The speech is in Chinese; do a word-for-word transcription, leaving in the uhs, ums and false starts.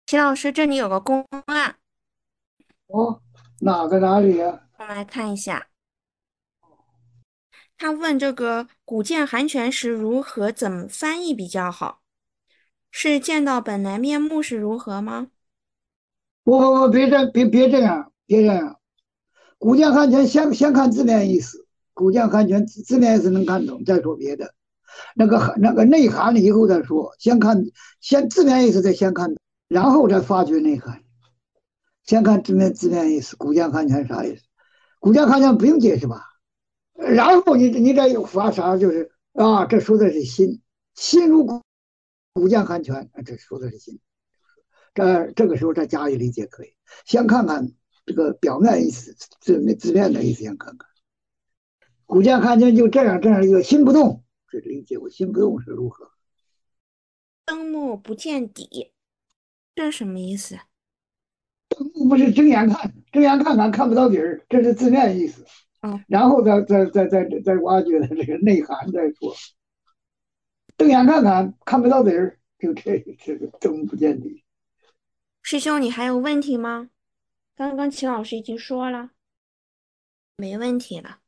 齐老师，这里有个公案， 哦，哪个哪里呀？ 我们来看一下。他问这个“古剑寒泉”时如何怎么翻译比较好？是见到本来面目是如何吗？ 不不不，别这别别这样，别这样。古剑汉拳先先看字面意思，古剑汉拳字字面意思能看懂，再说别的。那个那个内涵以后再说，先看先字面意思再先看，然后再发掘内涵。先看字面字面意思，古剑汉拳啥意思？古剑汉拳不用解释吧？然后你你再发啥就是啊，这说的是心，心如古古剑寒泉，这说的是心。这这个时候再加以理解可以。先看看这个表面意思，字字面的意思先看看。古剑汉泉就这样这样一个心不动，这理解我心不动是如何？ 灯木不见底，这是什么意思？ 不是睁眼看，睁眼看看看不到底儿，这是字面意思。 哦， 然后再再再再再挖掘的这个内涵再说。瞪眼看看看不到底儿，就这这个睁不见底。 师兄，你还有问题吗？刚刚齐老师已经说了，没问题了。